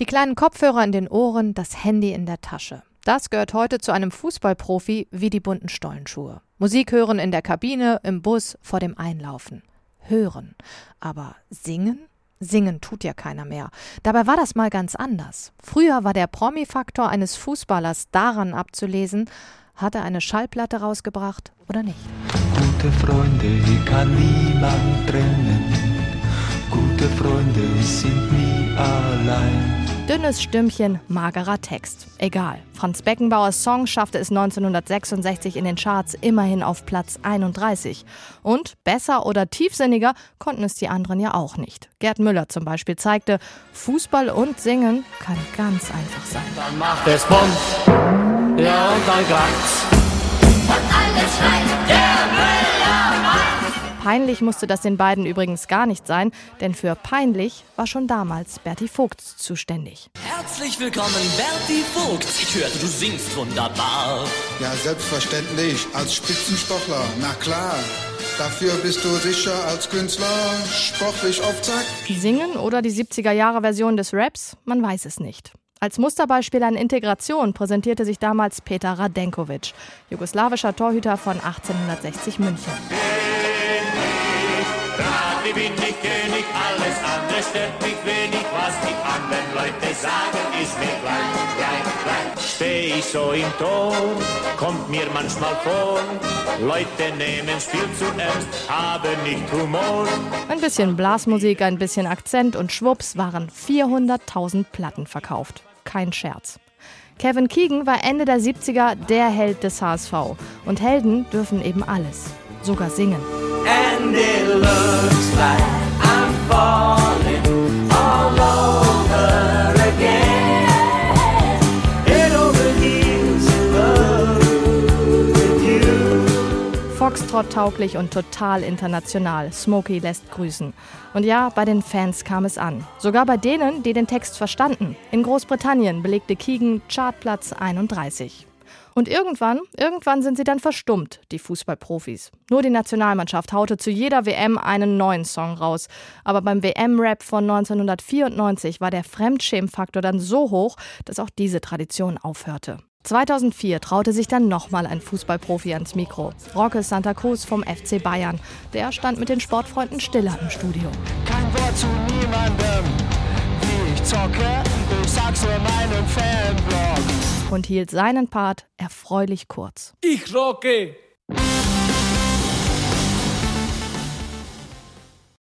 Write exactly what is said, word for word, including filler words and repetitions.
Die kleinen Kopfhörer in den Ohren, das Handy in der Tasche. Das gehört heute zu einem Fußballprofi wie die bunten Stollenschuhe. Musik hören in der Kabine, im Bus, vor dem Einlaufen. Hören. Aber singen? Singen tut ja keiner mehr. Dabei war das mal ganz anders. Früher war der Promi-Faktor eines Fußballers daran abzulesen, hat er eine Schallplatte rausgebracht oder nicht. Gute Freunde kann niemand trennen. Gute Freunde sind nie allein. Dünnes Stimmchen, magerer Text. Egal. Franz Beckenbauers Song schaffte es neunzehnhundertsechsundsechzig in den Charts immerhin auf Platz einunddreißig. Und besser oder tiefsinniger konnten es die anderen ja auch nicht. Gerd Müller zum Beispiel zeigte, Fußball und Singen kann ganz einfach sein. Dann macht es Bumm, ja und dann klappt's. Und alle schreien, der Müller! Peinlich musste das den beiden übrigens gar nicht sein, denn für peinlich war schon damals Berti Vogt zuständig. Herzlich willkommen, Berti Vogt. Ich hörte, du singst wunderbar. Ja, selbstverständlich, als Spitzensportler, na klar. Dafür bist du sicher als Künstler sportlich auf Zack. Singen oder die siebziger-Jahre-Version des Raps? Man weiß es nicht. Als Musterbeispiel an Integration präsentierte sich damals Petar Radenković, jugoslawischer Torhüter von achtzehnhundertsechzig München. Wie bin ich König, alles andere stört mich wenig, was die anderen Leute sagen, ist mir gleich, gleich, gleich. Steh ich so im Tor, kommt mir manchmal vor, Leute nehmen's viel zu ernst, haben nicht Humor. Ein bisschen Blasmusik, ein bisschen Akzent und schwupps waren vierhunderttausend Platten verkauft. Kein Scherz. Kevin Keegan war Ende der siebziger der Held des H S V. Und Helden dürfen eben alles, sogar singen. And it looks like I'm falling all over again. Head over heels in love with you. Foxtrot-tauglich und total international. Smokey lässt grüßen. Und ja, bei den Fans kam es an. Sogar bei denen, die den Text verstanden. In Großbritannien belegte Keegan Chartplatz einunddreißig. Und irgendwann, irgendwann sind sie dann verstummt, die Fußballprofis. Nur die Nationalmannschaft haute zu jeder W M einen neuen Song raus. Aber beim W M-Rap von neunzehnhundertvierundneunzig war der Fremdschämfaktor dann so hoch, dass auch diese Tradition aufhörte. zweitausendvier traute sich dann nochmal ein Fußballprofi ans Mikro. Roque Santa Cruz vom F C Bayern. Der stand mit den Sportfreunden stiller im Studio. Kein Wort zu niemandem, wie ich zocke, ich sag's nur meinem Fanblog. Und hielt seinen Part erfreulich kurz. Ich rocke